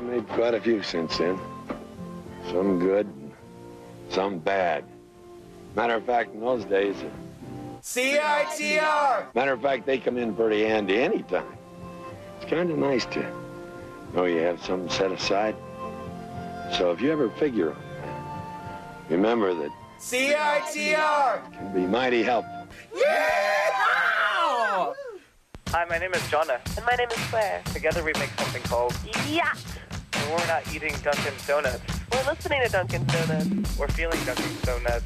I've made quite a few since then. Some good, some bad. Matter of fact, in those days... CITR! Matter of fact, they come in pretty handy anytime. It's kind of nice to know you have something set aside. So if you ever figure on that, remember that... CITR! Can be mighty helpful. Yeah! Hi, my name is Jonah. And my name is Claire. Together we make something called... Yeah! And we're not eating Dunkin' Donuts. We're listening to Dunkin' Donuts. We're feeling Dunkin' Donuts.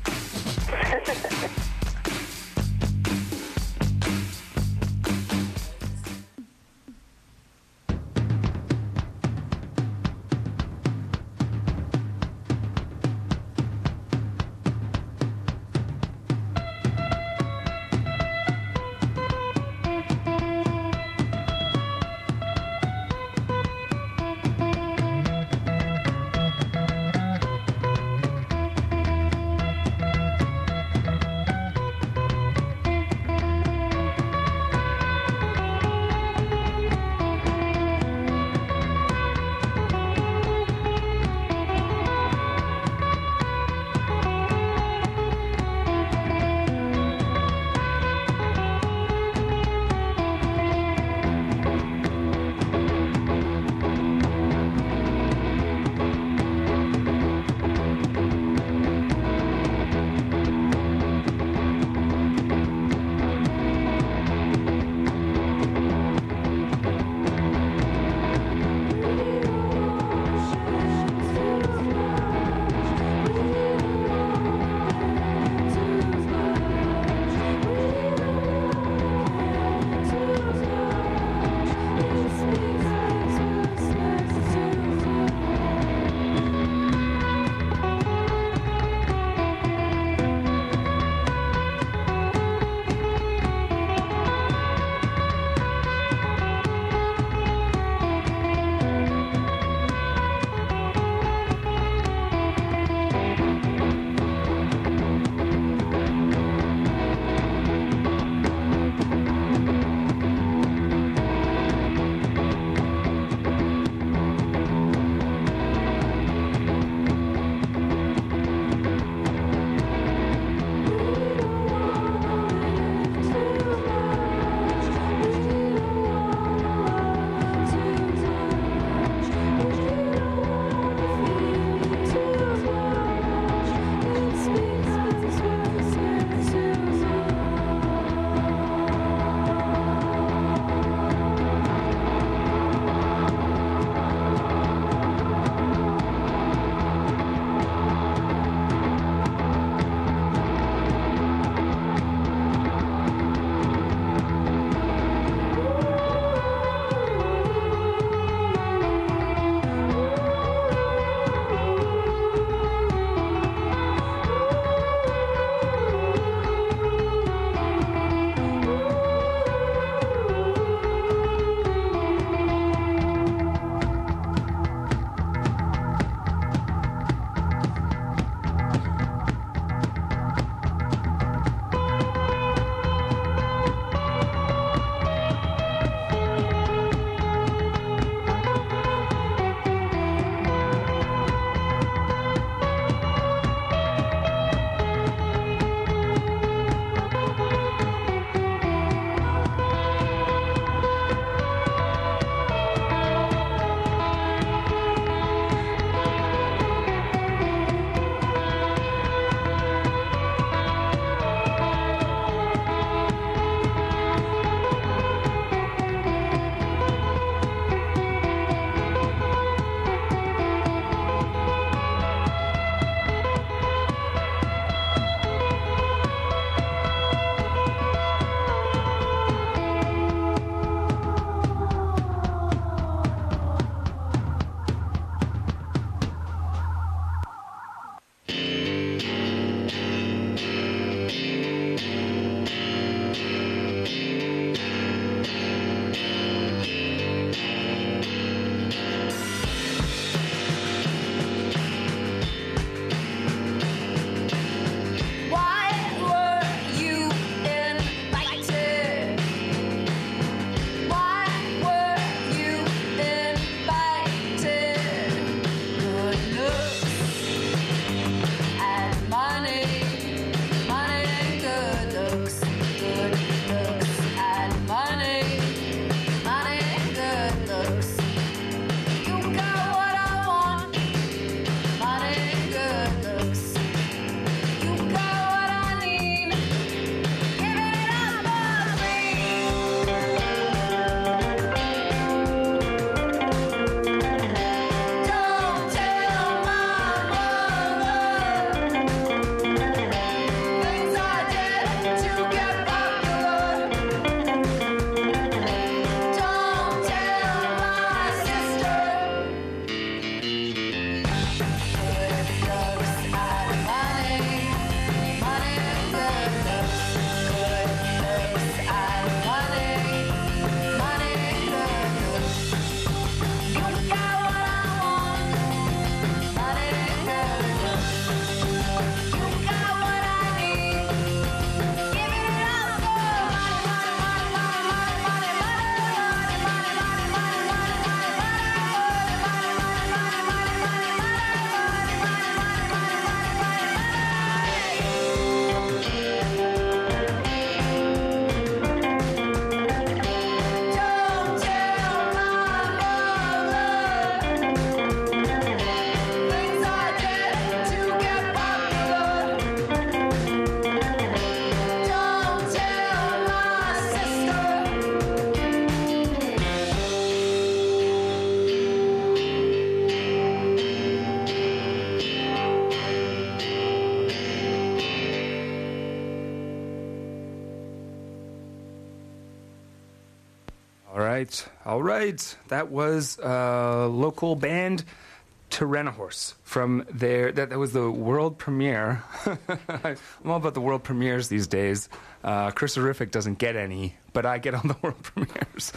right. That was local band Tyrannohorse from their... That was the world premiere. I'm all about the world premieres these days. Chris Horrific doesn't get any, but I get all the world premieres.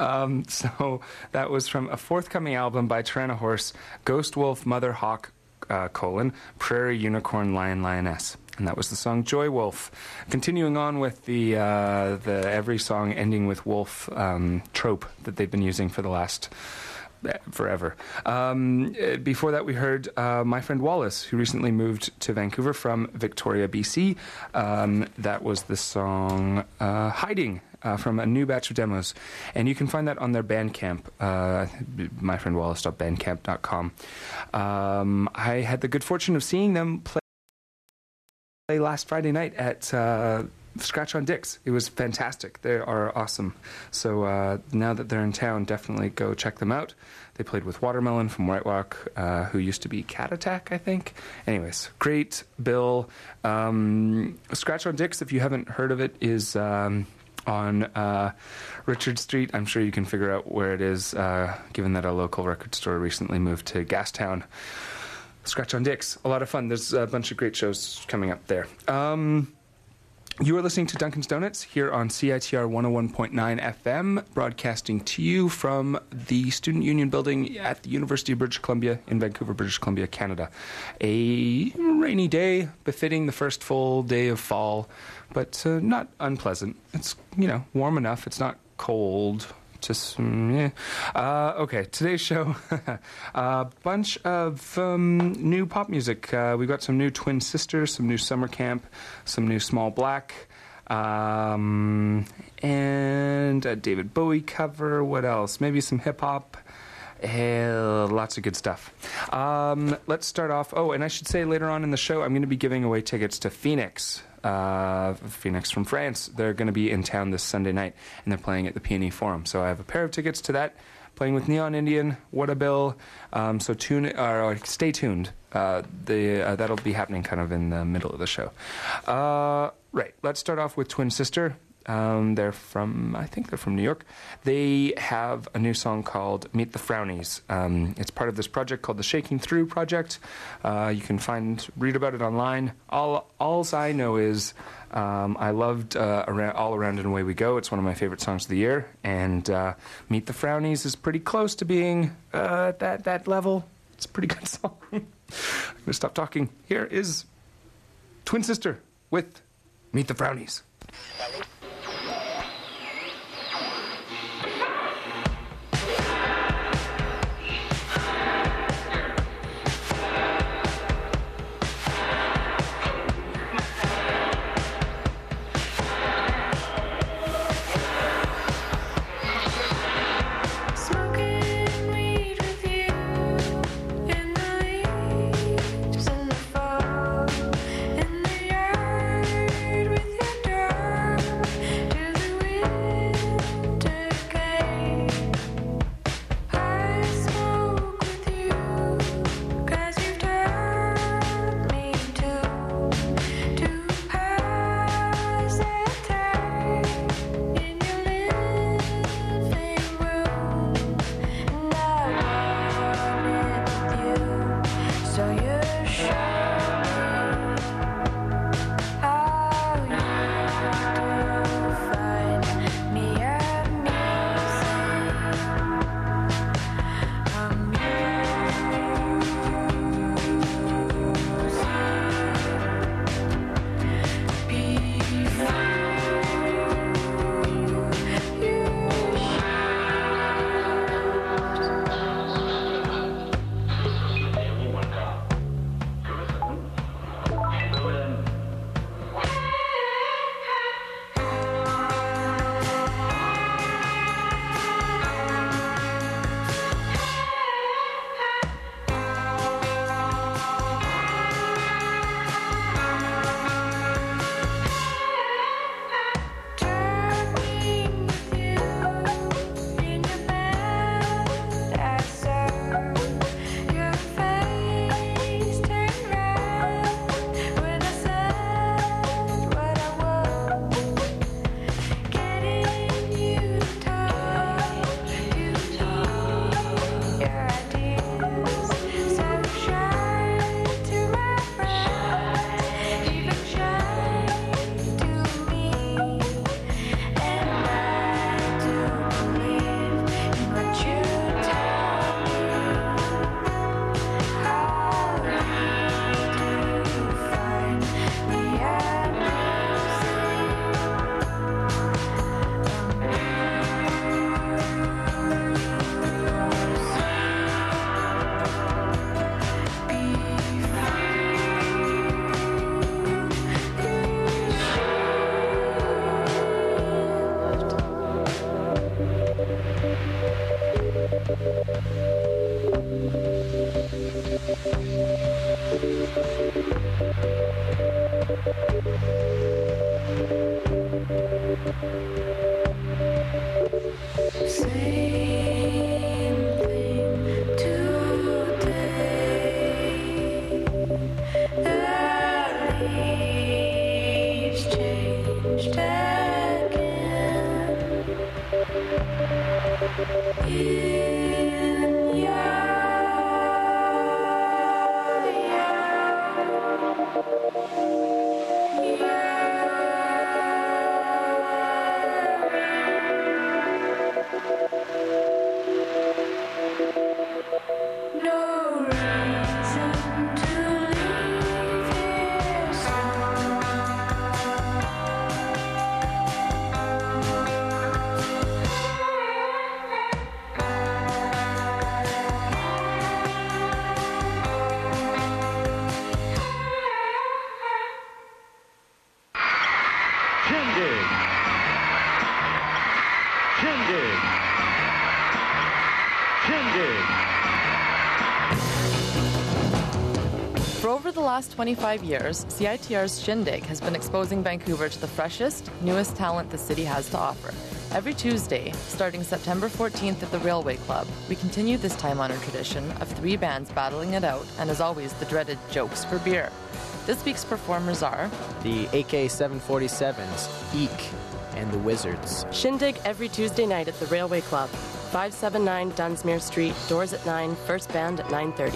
So that was from a forthcoming album by Tyrannohorse, Ghost Wolf, Mother Hawk, Prairie Unicorn, Lion, Lioness. And that was the song Joy Wolf. Continuing on with the every song ending with wolf trope that they've been using for the last forever. Before that, we heard My Friend Wallace, who recently moved to Vancouver from Victoria, BC. That was the song Hiding. From a new batch of demos. And you can find that on their Bandcamp, myfriendwallace.bandcamp.com. I had the good fortune of seeing them play last Friday night at Scratch on Dicks. It was fantastic. They are awesome. So now that they're in town, definitely go check them out. They played with Watermelon from White Walk, who used to be Cat Attack, I think. Anyways, great bill. Scratch on Dicks, if you haven't heard of it, is... on Richard Street. I'm sure you can figure out where it is, given that a local record store recently moved to Gastown. Scratch on Dicks, a lot of fun. There's a bunch of great shows coming up there. You are listening to Duncan's Donuts here on CITR 101.9 FM, broadcasting to you from the Student Union Building at the University of British Columbia in Vancouver, British Columbia, Canada. A rainy day, befitting the first full day of fall, but not unpleasant. It's, warm enough. It's not cold. Just, okay, today's show, a bunch of new pop music. We've got some new Twin Sisters, some new Summer Camp, some new Small Black, and a David Bowie cover. What else? Maybe some hip-hop. Lots of good stuff. Let's start off. Oh, and I should say later on in the show, I'm going to be giving away tickets to Phoenix. Phoenix from France. They're going to be in town this Sunday night, and they're playing at the Peony Forum. So I have a pair of tickets to that, playing with Neon Indian, What a Bill. So stay tuned. That'll be happening kind of in the middle of the show. Right, let's start off with Twin Sister. I think they're from New York. They have a new song called Meet the Frownies. It's part of this project called the Shaking Through Project. You can read about it online. Alls I know is I loved All Around and Away We Go. It's one of my favorite songs of the year. And Meet the Frownies is pretty close to being at that level. It's a pretty good song. I'm going to stop talking. Here is Twin Sister with Meet the Frownies. In the yard with your dog. For over the last 25 years, CITR's Shindig has been exposing Vancouver to the freshest, newest talent the city has to offer. Every Tuesday, starting September 14th at the Railway Club, we continue this time-honored tradition of 3 bands battling it out, and as always, the dreaded Jokes for Beer. This week's performers are the AK-747s, Eek, and the Wizards. Shindig every Tuesday night at the Railway Club, 579 Dunsmuir Street, doors at 9, first band at 9:30.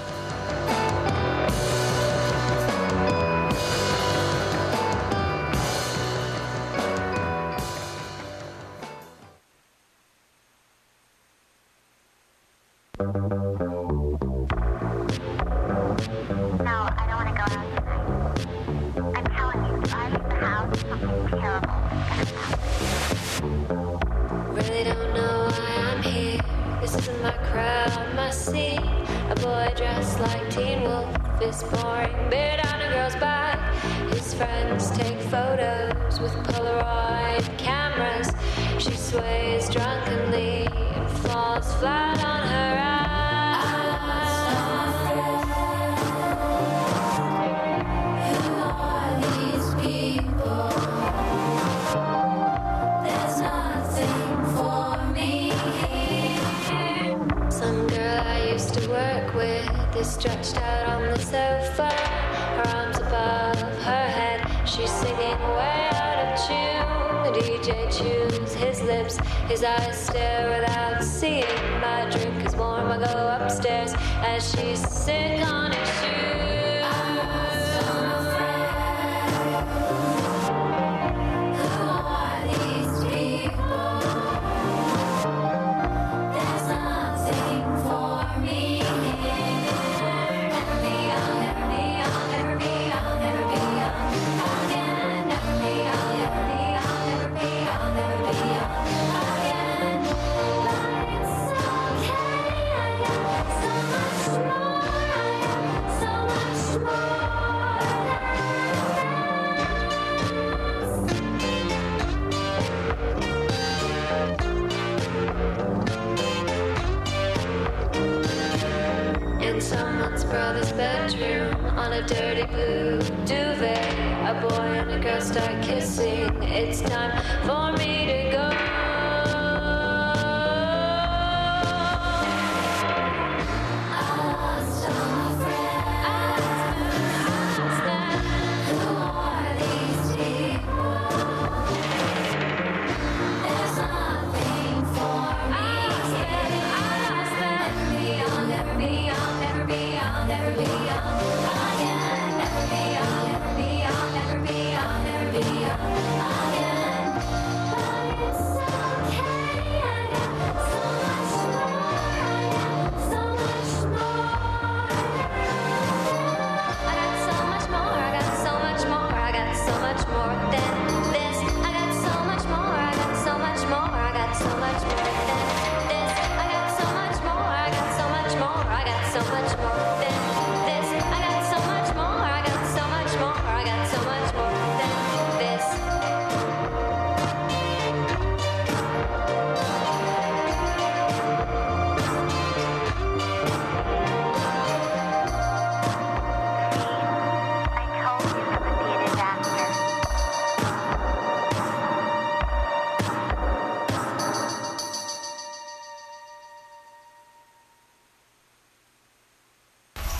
Really don't know why I'm here. This isn't my crowd, my scene. A boy dressed like Teen Wolf is pouring beer down a girl's back. His friends take photos with Polaroid cameras. She sways drunkenly and falls flat on her ass. Who are these people? There's nothing for me. Some girl I used to work with is stretched out on the sofa, her arms above her head. She's singing way out of tune. The DJ chews his lips, his eyes stare without seeing. My drink is warm, I go upstairs as she's sick on his shoes. Who are these people? There's nothing for me. Never be young, never be young, never be young, never be young again. Never be young, never be young, never be young, never be young again. But it's okay, I got so much more, I got so much more in someone's brother's bedroom on a dirty blue duvet. A boy and a girl start kissing. It's time for me to go. I lost all my friends. Who are these people? There's nothing for me. Never be young, never be young, never be young, never be young again. Never be young, never be young, never be young, never be young again. But it's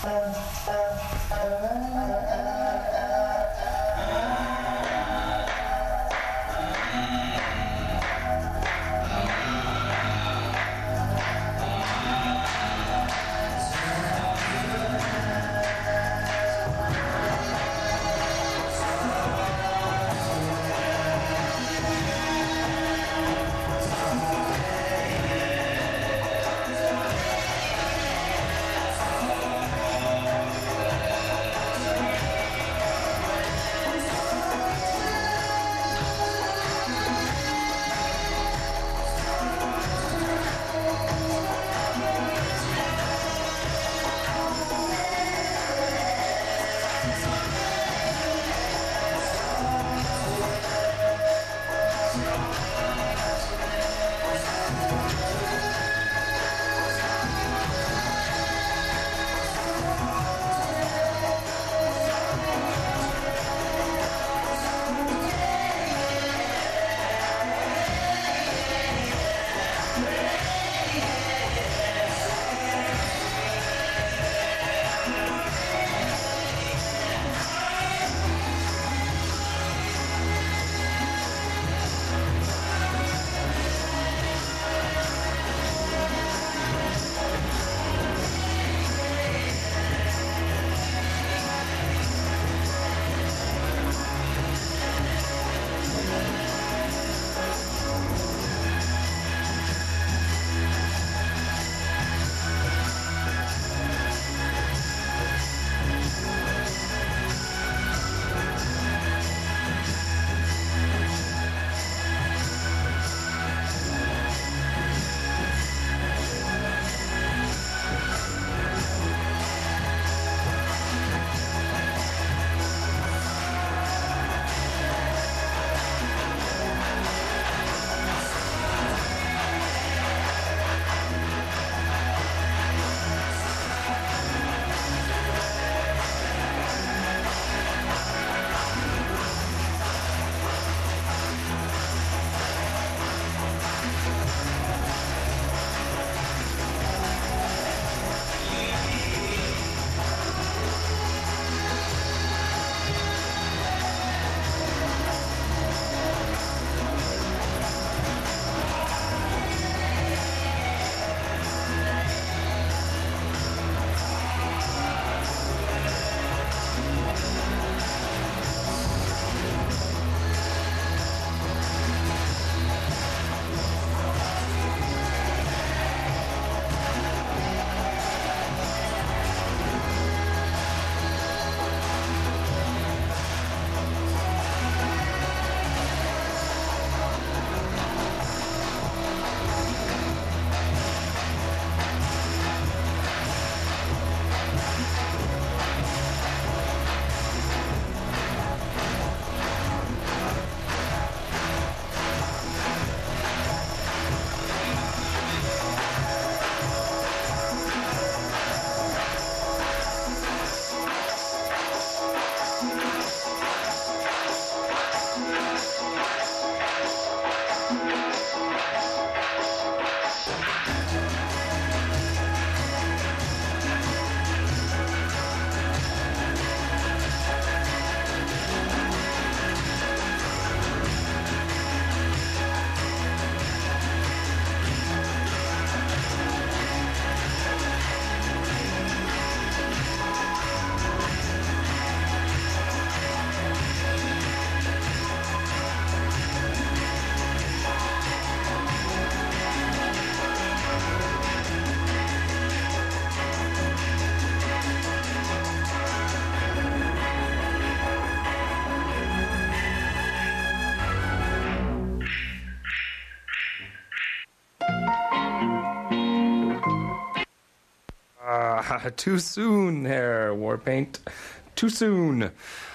Too soon there, Warpaint. Too soon.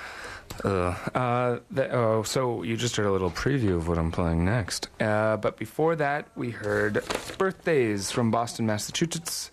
So you just heard a little preview of what I'm playing next. But before that, we heard Birthdays from Boston, Massachusetts.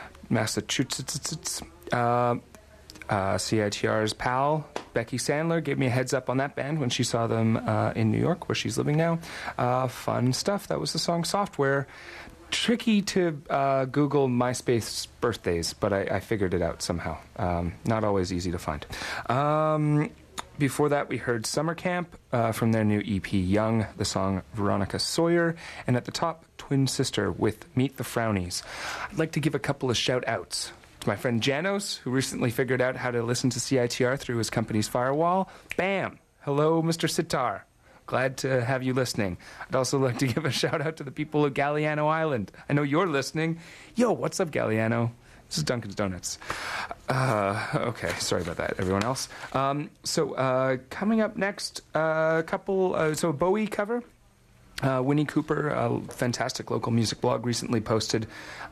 CITR's pal, Becky Sandler, gave me a heads up on that band when she saw them in New York, where she's living now. Fun stuff. That was the song Software. tricky to Google MySpace birthdays, but I figured it out somehow. Not always easy to find. Before that, we heard Summer Camp from their new EP, Young, the song Veronica Sawyer, and at the top, Twin Sister with Meet the Frownies. I'd like to give a couple of shout-outs to my friend Janos, who recently figured out how to listen to CITR through his company's firewall. Bam! Hello, Mr. Sitar. Glad to have you listening. I'd also like to give a shout-out to the people of Galliano Island. I know you're listening. Yo, what's up, Galliano? This is Dunkin's Donuts. Okay, sorry about that, everyone else. Coming up next, a Bowie cover. Winnie Cooper, a fantastic local music blog, recently posted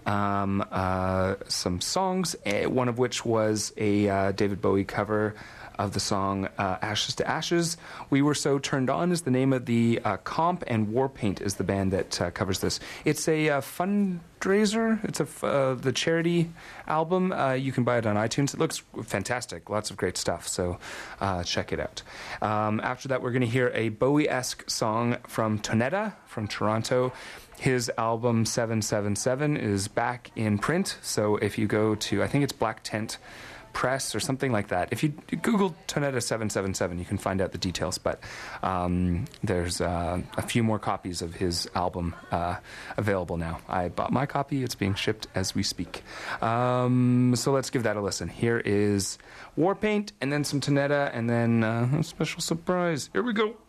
some songs, one of which was a David Bowie cover of the song Ashes to Ashes. We Were So Turned On is the name of the comp, and Warpaint is the band that covers this. It's a fundraiser. It's the charity album. You can buy it on iTunes. It looks fantastic. Lots of great stuff, so check it out. After that, we're going to hear a Bowie-esque song from Tonetta from Toronto. His album 777 is back in print, so if you go to, I think it's Black Tent Press or something like that. If you Google Tonetta 777, you can find out the details, but there's a few more copies of his album available now. I bought my copy. It's being shipped as we speak. So let's give that a listen. Here is Warpaint, and then some Tonetta, and then a special surprise. Here we go.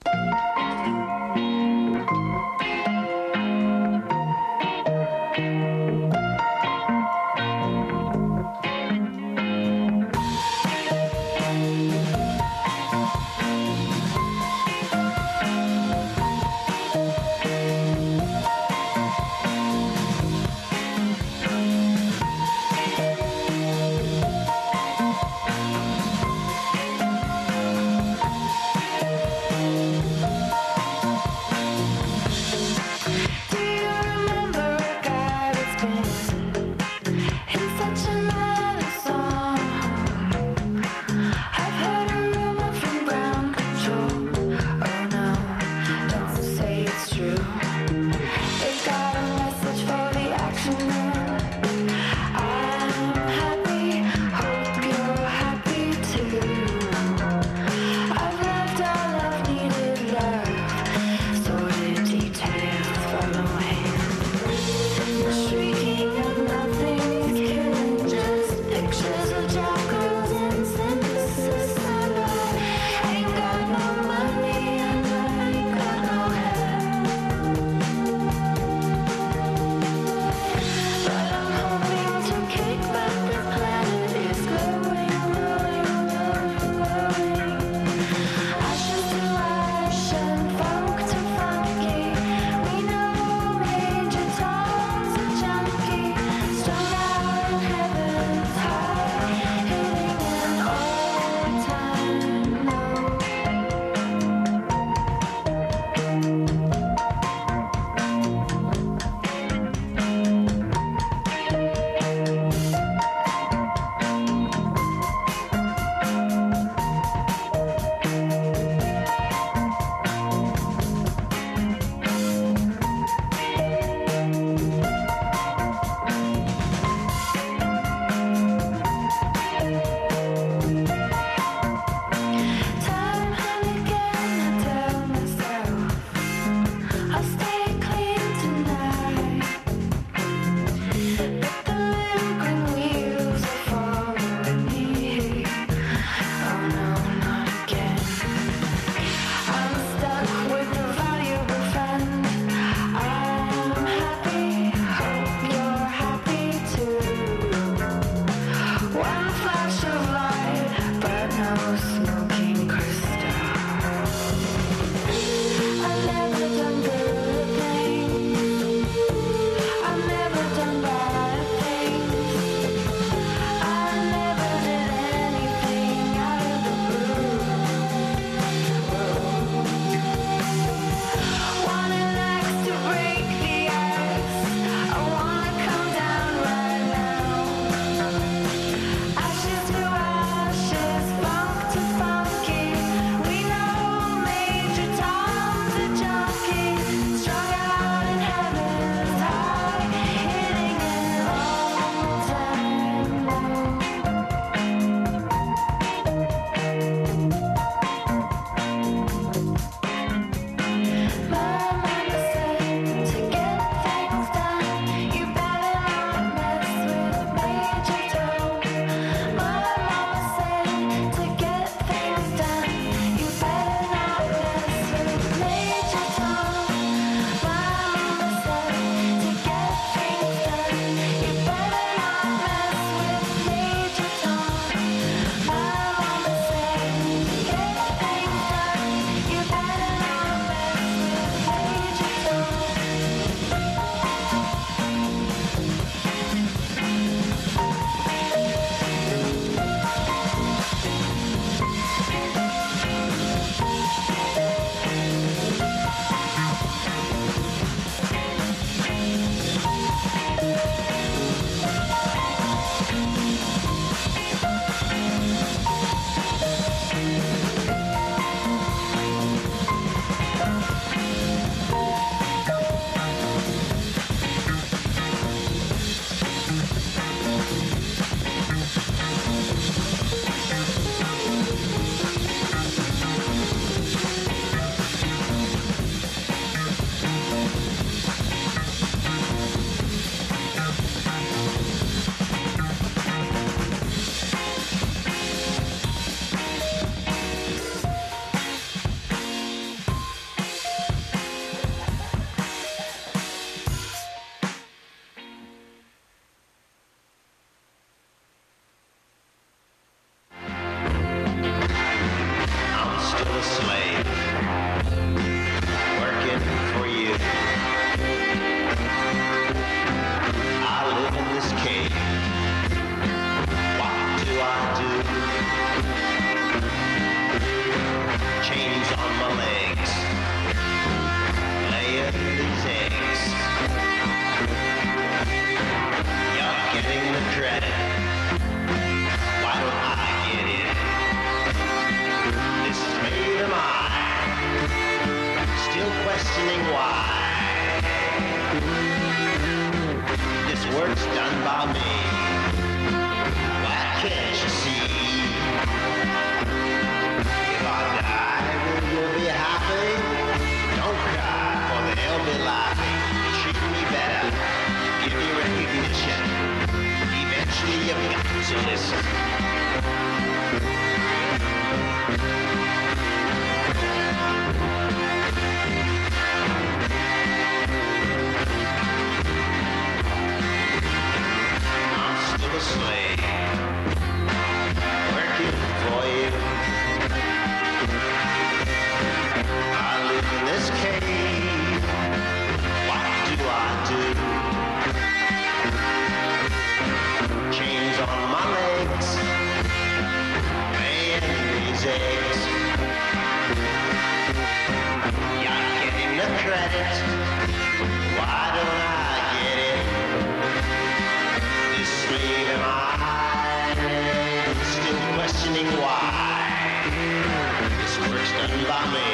questioning why this work's done by me.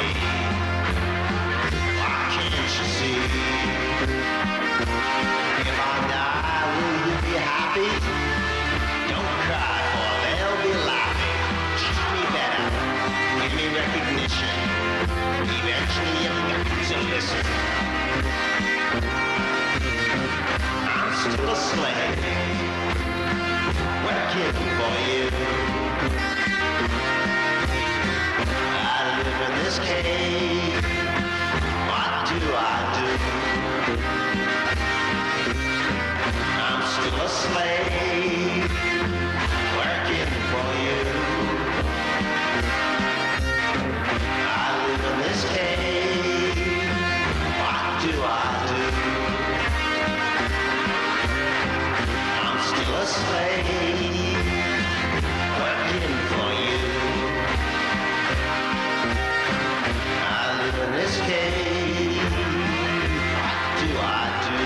Why can't you see? If I die, will you be happy? Don't cry, for they'll be laughing. Treat me better, give me recognition. Eventually you've got to listen. I'm still a slave, working for you. I live in this cave. What do I do? I'm still a slave, working for you. I live in this cave. What do I do? I'm still a slave, working for you. I live in this cave. What do I do?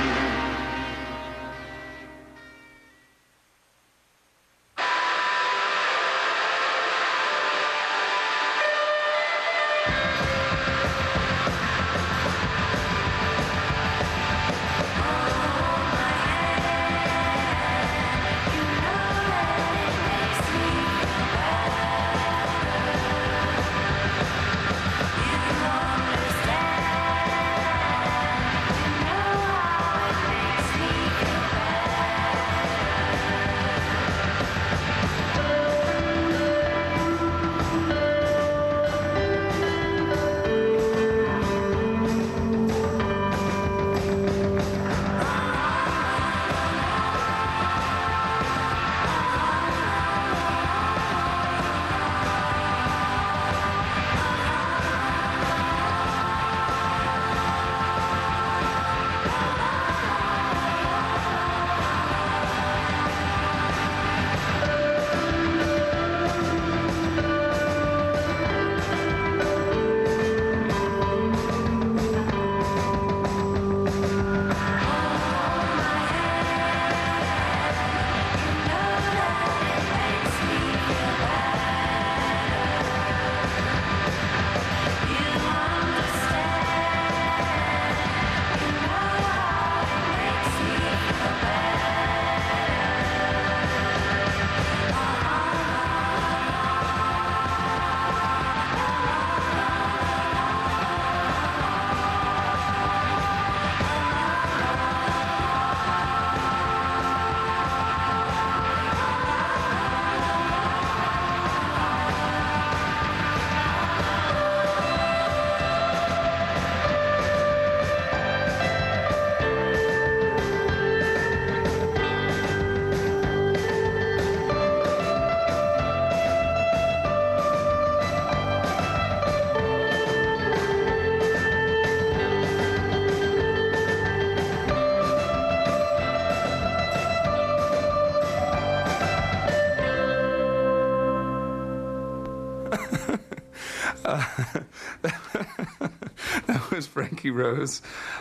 That was Frankie Rose.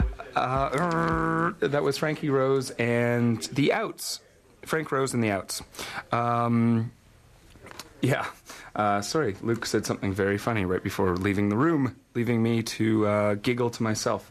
That was Frankie Rose and the Outs. Frank Rose and the Outs. Sorry, Luke said something very funny right before leaving the room, leaving me to giggle to myself.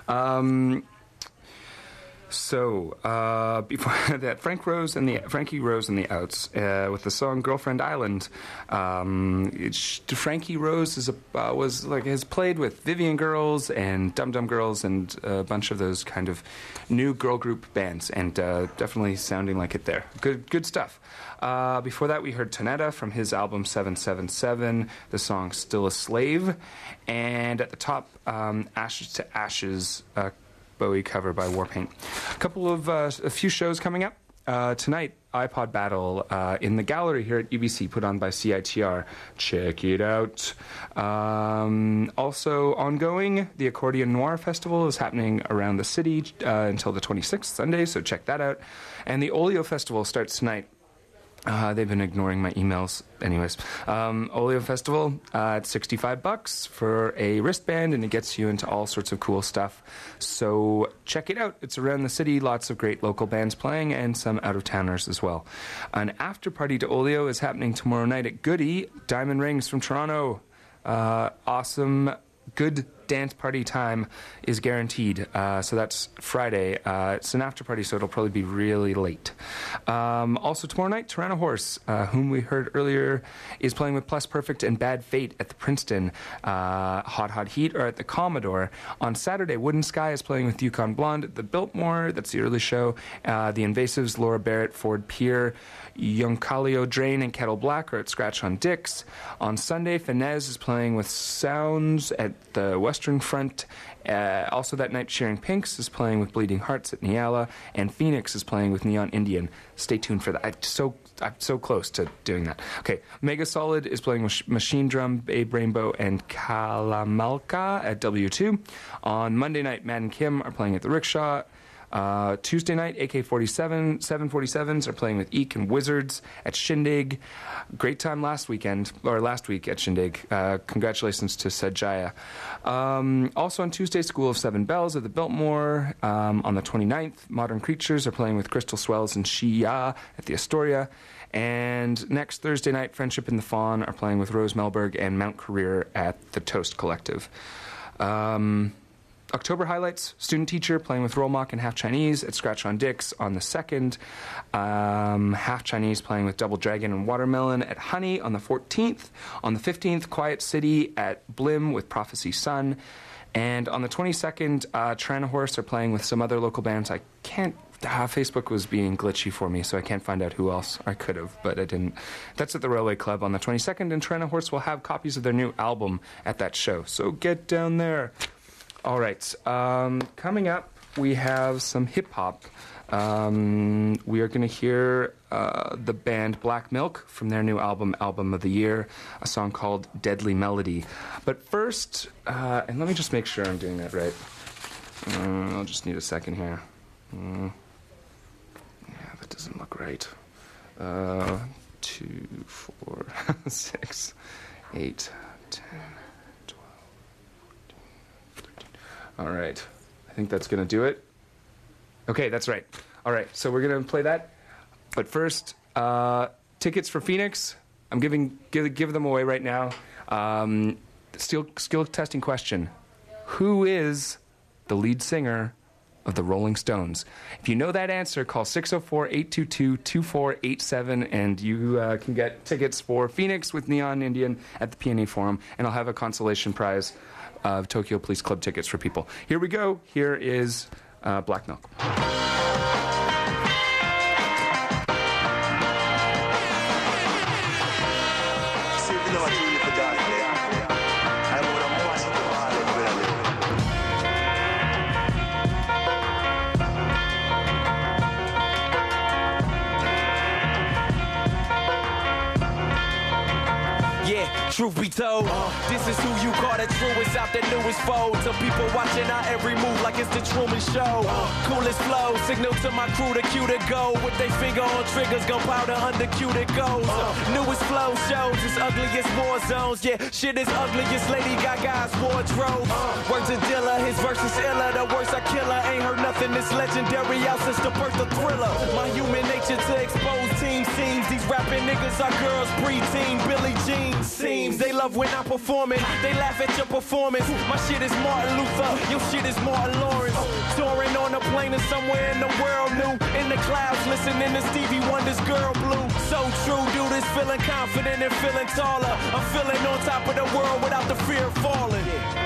Before that, Frankie Rose and the Outs with the song "Girlfriend Island." Frankie Rose has played with Vivian Girls and Dum Dum Girls and a bunch of those kind of new girl group bands, and definitely sounding like it there. Good stuff. Before that, we heard Tonetta from his album 777, the song "Still a Slave," and at the top, "Ashes to Ashes." Bowie cover by Warpaint. A few shows coming up. Tonight, iPod Battle in the gallery here at UBC, put on by CITR. Check it out. Also ongoing, the Accordion Noir Festival is happening around the city until the 26th, Sunday, so check that out. And the Olio Festival starts tonight They've been ignoring my emails. Anyways, Olio Festival, it's $65 for a wristband, and it gets you into all sorts of cool stuff. So check it out. It's around the city. Lots of great local bands playing, and some out-of-towners as well. An after-party to Olio is happening tomorrow night at Goody. Diamond Rings from Toronto. Awesome, good dance party time is guaranteed. So that's Friday. It's an after party, so it'll probably be really late. Also tomorrow night, Toronto Horse, whom we heard earlier, is playing with Plus Perfect and Bad Fate at the Princeton. Hot Heat are at the Commodore. On Saturday, Wooden Sky is playing with Yukon Blonde at the Biltmore. That's the early show. The Invasives, Laura Barrett, Ford Pier, Yoncalio Drain, and Kettle Black are at Scratch on Dix. On Sunday, Finesse is playing with Sounds at the Western Front. Also that night, Sharing Pinks is playing with Bleeding Hearts at Nyala, and Phoenix is playing with Neon Indian. Stay tuned for that. I'm so close to doing that. Okay, Mega Solid is playing with Machine Drum, Babe Rainbow, and Kalamalka at W2. On Monday night, Matt and Kim are playing at the Rickshaw. Tuesday night, AK-47, 747s are playing with Eek and Wizards at Shindig. Great time last week at Shindig. Congratulations to Sajaya. Also on Tuesday, School of Seven Bells at the Biltmore. On the 29th, Modern Creatures are playing with Crystal Swells and Shia at the Astoria. And next Thursday night, Friendship in the Fawn are playing with Rose Melberg and Mount Career at the Toast Collective. October highlights, Student Teacher playing with Rollmock and Half Chinese at Scratch on Dix on the 2nd. Half Chinese playing with Double Dragon and Watermelon at Honey on the 14th. On the 15th, Quiet City at Blim with Prophecy Sun. And on the 22nd, Toronto Horse are playing with some other local bands. I can't... Facebook was being glitchy for me, so I can't find out who else. I could have, but I didn't. That's at the Railway Club on the 22nd, and Toronto Horse will have copies of their new album at that show. So get down there. All right. Coming up, we have some hip-hop. We are going to hear the band Black Milk from their new album of the Year, a song called Deadly Melody. But first, and let me just make sure I'm doing that right. I'll just need a second here. Yeah, that doesn't look right. 2, 4, 6, 8, 10... All right. I think that's going to do it. Okay, that's right. All right, so we're going to play that. But first, tickets for Phoenix. I'm give them away right now. Skill testing question. Who is the lead singer of the Rolling Stones? If you know that answer, call 604-822-2487, and you can get tickets for Phoenix with Neon Indian at the PNE Forum, and I'll have a consolation prize of Tokyo Police Club tickets for people. Here we go. Here is Black Milk. Truth be told, this is who you call the truest out the newest fold. To people watching our every move like it's the Truman Show. Coolest flow, signal to my crew to cue to go. With they finger on triggers, gunpowder under cue that goes. Newest flow shows its ugliest war zones. Yeah, shit is ugliest Lady Gaga's wardrobe. Words of Dilla, his verse is iller. The worst I kill her, ain't heard nothing this legendary out since the birth of Thriller. My human nature to expose team seems. These rapping niggas are girls preteen. Billie Jean seems. They love when I'm performing. They laugh at your performance. My shit is Martin Luther. Your shit is Martin Lawrence. Touring on a plane and somewhere in the world new. In the clouds listening to Stevie Wonder's Girl Blue. So true, dude is feeling confident and feeling taller. I'm feeling on top of the world without the fear of falling.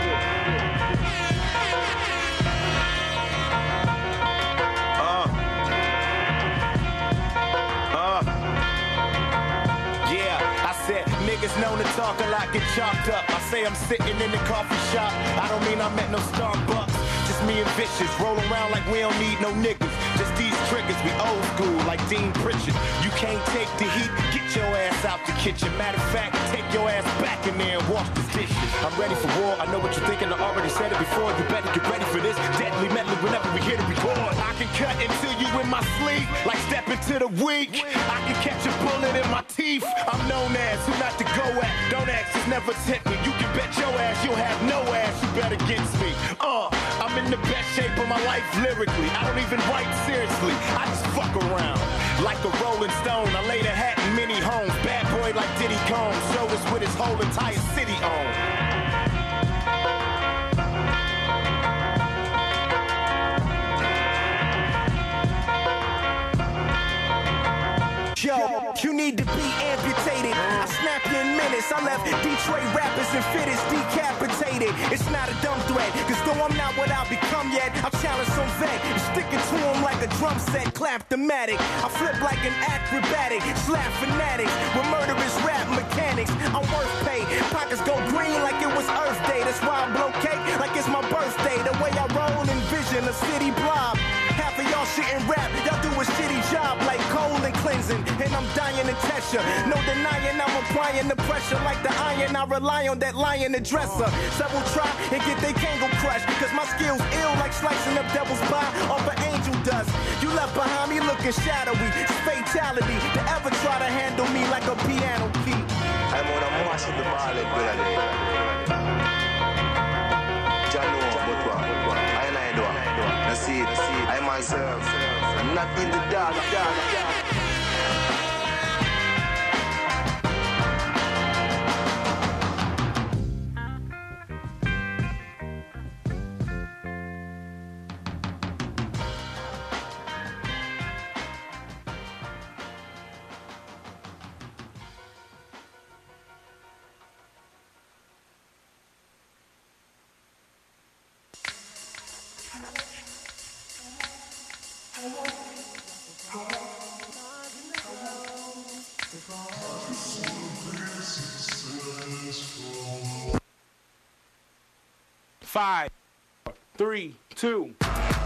Niggas known to talk a lot, get chalked up. I say I'm sitting in the coffee shop. I don't mean I'm at no Starbucks. Just me and Vicious, roll around like we don't need no niggas. just these triggers, we old school like Dean Pritchard. You can't take the heat, get your ass out the kitchen. Matter of fact, take your ass back in there and wash the dishes. I'm ready for war, I know what you're thinking, I already said it before. You better get ready for this deadly medley whenever we hit a record. I can cut until you in my sleep, like step into the week. I can catch a bullet in my teeth. I'm known as who not to go at. Don't ask, just never tempt me. You can bet your ass you'll have no ass. You bet against me. I'm in the best shape of my life lyrically. I don't even write seriously. I just fuck around. Like a Rolling Stone, I laid a hat in many homes. Bad boy like Diddy Combs. Showed us what his whole entire city owned. Yo, you need to be amputated. I snapped you in minutes. I left Detroit rappers and fitters decapitated. It's not a dumb threat, cause though I'm not what I've become yet, I'll challenge some vet. Sticking to him like a drum set, clap-domatic. I flip like an acrobatic, slap fanatics with murderous rap mechanics. I'm worth pay. Pockets go green like it was Earth Day. That's why I blow cake like it's my birthday. The way I roll and vision a city blob. Half of y'all shit in rap, y'all do a shitty job like cold and cleansing. And I'm dying to test ya. No denying I'm applying the pressure like the iron. I rely on that lion dresser. Several try and get they Kango crushed, cause my skills ill like slicing up devil's pie off an angel dust. You left behind me looking shadowy. It's fatality to ever try to handle me like a piano key. I'm on a mash in the ballad, brother. Jalo, but what? I do. I see it. I myself. I'm not in the dark. Five, 3, 2.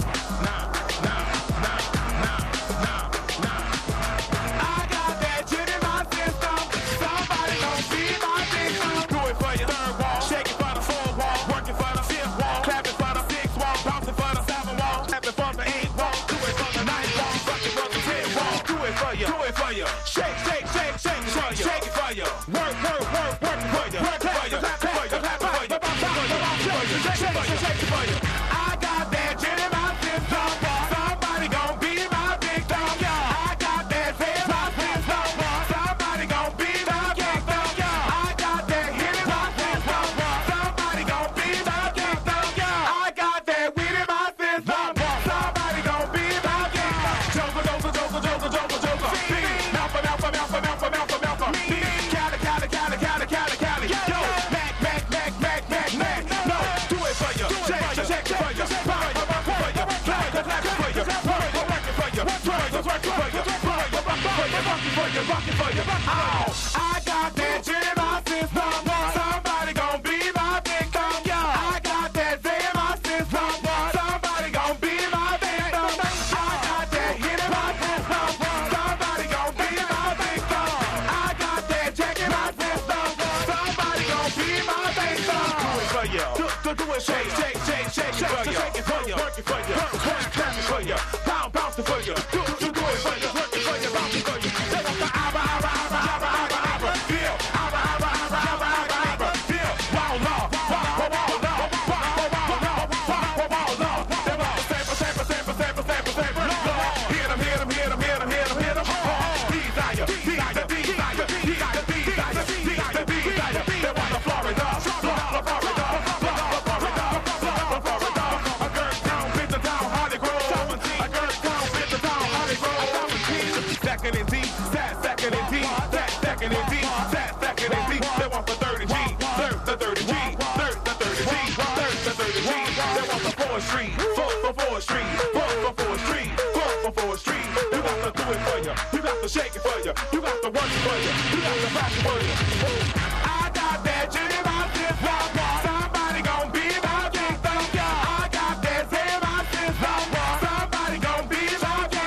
I got that shit in my system. Somebody gon' be my victim. I got that thing in my system. Somebody gon' be my victim. I got that hit in my system. Somebody gon' be my victim. I got that check in my system. Somebody gon' be my victim. Do it for you. Do it, shake it for you. Work it for you. Clap it for you. Bounce it for you. Do it for you. Work it for you. Bounce it for you. Shake it for you. You got to work it for you. You got to back it for you. I got that shit in my system. Somebody gon' be my victim. I got that shit in my system. Somebody gon' be my victim.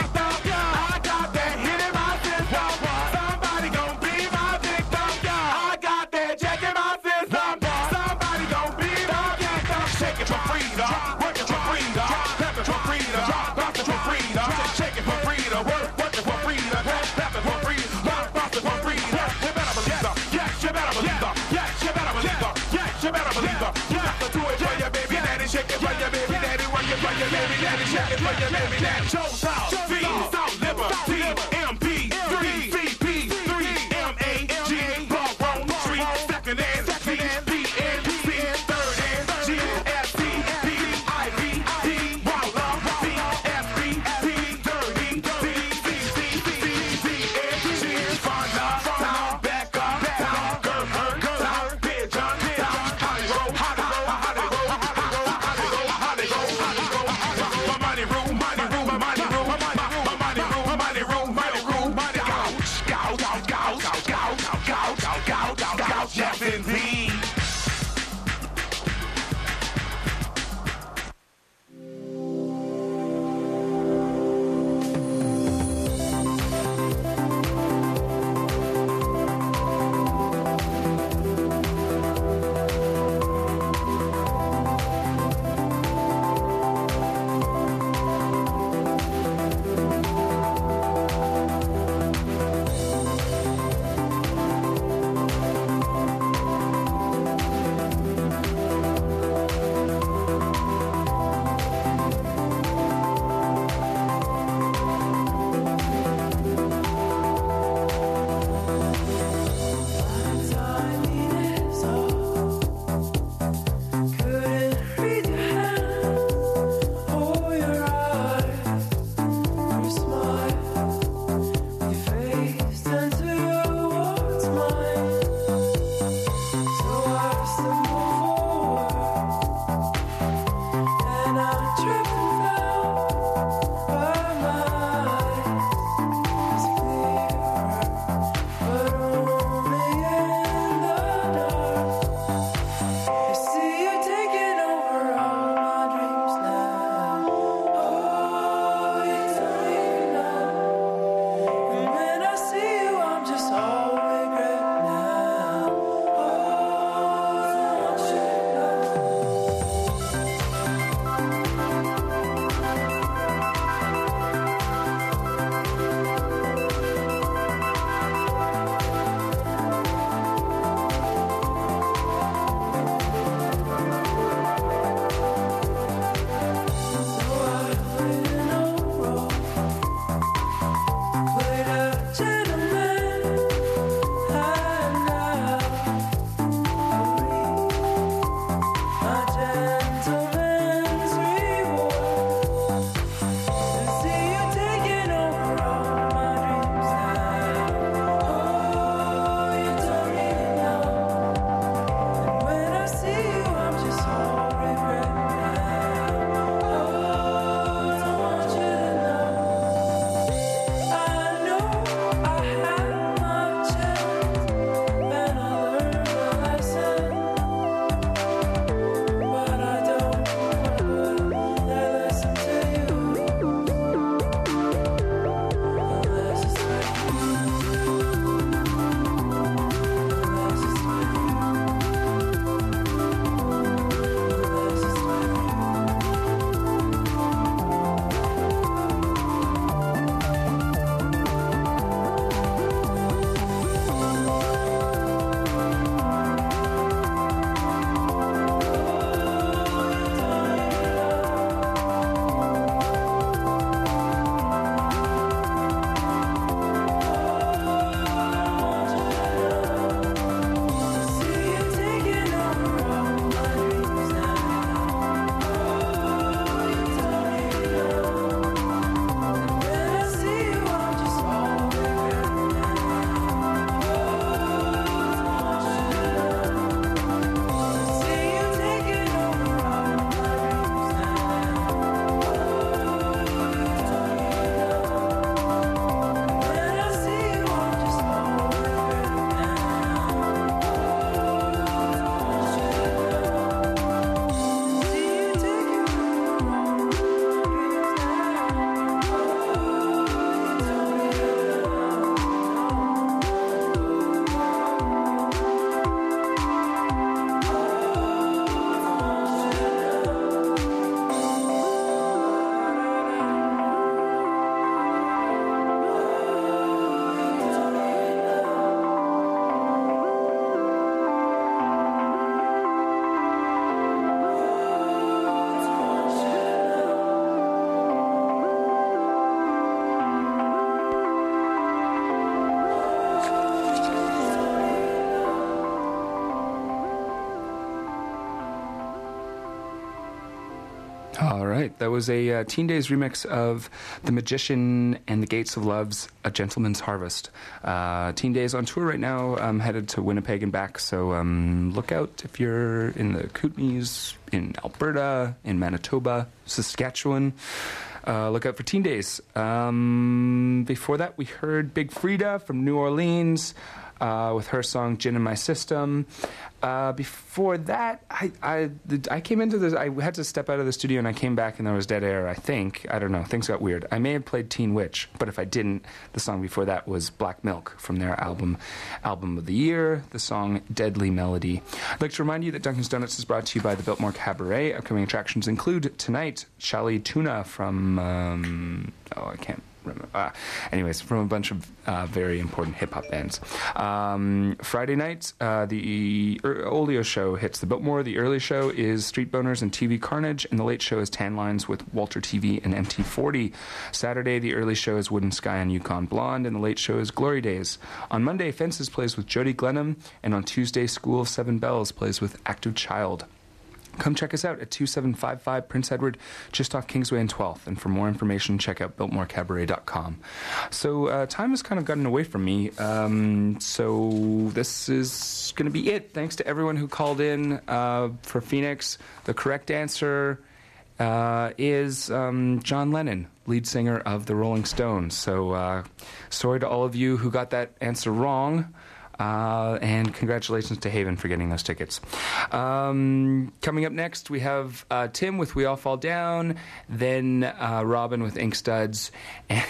All right, that was a Teen Days remix of The Magician and the Gates of Love's A Gentleman's Harvest. Teen Days on tour right now, headed to Winnipeg and back, so look out if you're in the Kootenays, in Alberta, in Manitoba, Saskatchewan. Look out for Teen Days. Before that, we heard Big Frida from New Orleans with her song Gin in My System. Before that, I came into this, I had to step out of the studio and I came back and there was dead air, I think. I don't know, things got weird. I may have played Teen Witch, but if I didn't, the song before that was Black Milk from their album of the year, the song Deadly Melody. I'd like to remind you that Dunkin's Donuts is brought to you by the Biltmore Cabaret. Upcoming attractions include tonight, Shali Tuna from, I can't remember. Anyways, from a bunch of very important hip-hop bands. Friday night, the Olio show hits the Biltmore. The early show is Street Boners and TV Carnage, and the late show is Tan Lines with Walter TV and MT40. Saturday, the early show is Wooden Sky and Yukon Blonde, and the late show is Glory Days. On Monday, Fences plays with Jody Glenham, and on Tuesday, School of Seven Bells plays with Active Child. Come check us out at 2755 Prince Edward, just off Kingsway and 12th. And for more information, check out BiltmoreCabaret.com. So time has kind of gotten away from me. So this is going to be it. Thanks to everyone who called in for Phoenix. The correct answer is John Lennon, lead singer of the Rolling Stones. So sorry to all of you who got that answer wrong. And congratulations to Haven for getting those tickets. Coming up next, we have Tim with We All Fall Down, then Robin with Ink Studs, and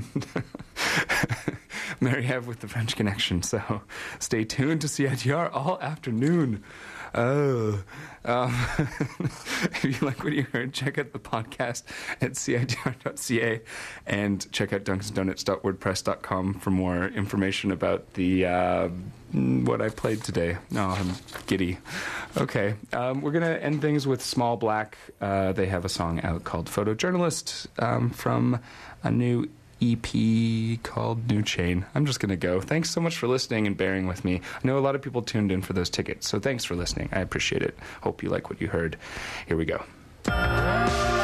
Mary Hev with The French Connection. So stay tuned to CITR all afternoon. Oh. If you like what you heard, check out the podcast at CITR.ca and check out dunkinsdonuts.wordpress.com for more information about the what I played today. No, I'm giddy. Okay, we're going to end things with Small Black. They have a song out called Photojournalist from a new EP called New Chain. I'm just going to go. Thanks so much for listening and bearing with me. I know a lot of people tuned in for those tickets, so thanks for listening. I appreciate it. Hope you like what you heard. Here we go.